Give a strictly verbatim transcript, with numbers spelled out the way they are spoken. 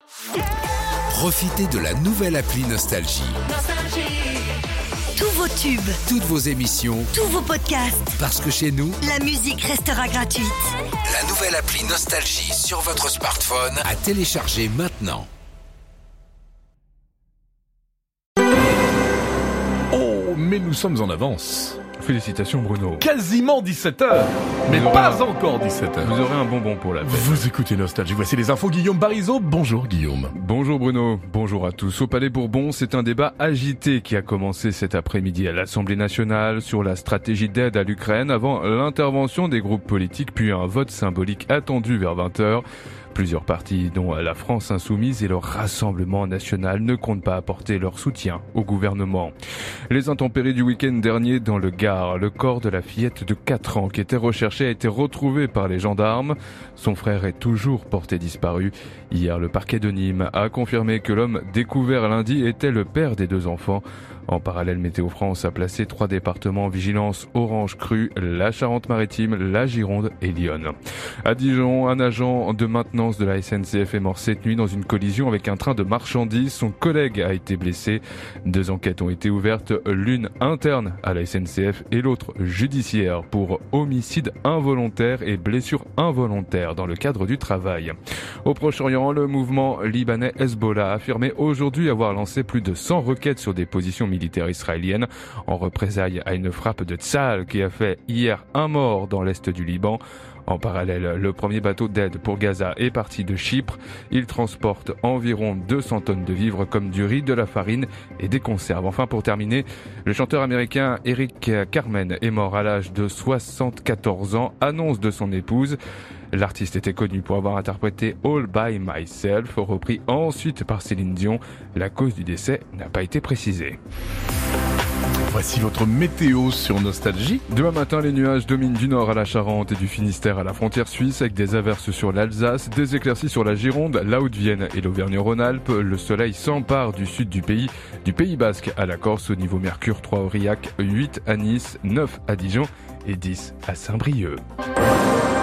Profitez de la nouvelle appli Nostalgie. Tous vos tubes, Toutes vos émissions, tous vos podcasts, parce que chez nous, la musique restera gratuite. la nouvelle appli Nostalgie sur votre smartphone à télécharger maintenant. Oh, mais nous sommes en avance. Félicitations Bruno. Quasiment dix-sept heures. Mais Vous pas aurez- encore dix-sept heures. Vous aurez un bonbon pour la fête. Vous écoutez Nostalgie. Voici les infos. Guillaume Barizot. Bonjour Guillaume. Bonjour Bruno, bonjour à tous. Au Palais Bourbon, c'est un débat agité qui a commencé cet après-midi à l'Assemblée nationale sur la stratégie d'aide à l'Ukraine avant l'intervention des groupes politiques puis un vote symbolique attendu vers vingt heures. Plusieurs partis, dont la France Insoumise et le Rassemblement National, ne comptent pas apporter leur soutien au gouvernement. Les intempéries du week-end dernier dans le Gard, le corps de la fillette de quatre ans qui était recherchée a été retrouvé par les gendarmes. Son frère est toujours porté disparu. Hier, le parquet de Nîmes a confirmé que l'homme découvert lundi était le père des deux enfants. En parallèle, Météo France a placé trois départements en vigilance orange crue, la Charente-Maritime, la Gironde et Lyon. À Dijon, un agent de maintenance de la S N C F est mort cette nuit dans une collision avec un train de marchandises. Son collègue a été blessé. Deux enquêtes ont été ouvertes, l'une interne à la S N C F et l'autre judiciaire pour homicide involontaire et blessure involontaire dans le cadre du travail. Au Proche-Orient, le mouvement libanais Hezbollah a affirmé aujourd'hui avoir lancé plus de cent requêtes sur des positions militaires israéliennes en représailles à une frappe de Tsahal qui a fait hier un mort dans l'est du Liban. En parallèle, le premier bateau d'aide pour Gaza est parti de Chypre. Il transporte environ deux cents tonnes de vivres comme du riz, de la farine et des conserves. Enfin, pour terminer, le chanteur américain Eric Carmen est mort à l'âge de soixante-quatorze ans, annonce de son épouse. L'artiste était connu pour avoir interprété All By Myself, repris ensuite par Céline Dion. La cause du décès n'a pas été précisée. Voici votre météo sur Nostalgie. Demain matin, les nuages dominent du nord à la Charente et du Finistère à la frontière suisse avec des averses sur l'Alsace, des éclaircies sur la Gironde, la Haute-Vienne et l'Auvergne-Rhône-Alpes. Le soleil s'empare du sud du pays, du Pays Basque à la Corse au niveau Mercure, trois à Aurillac, huit à Nice, neuf à Dijon et dix à Saint-Brieuc.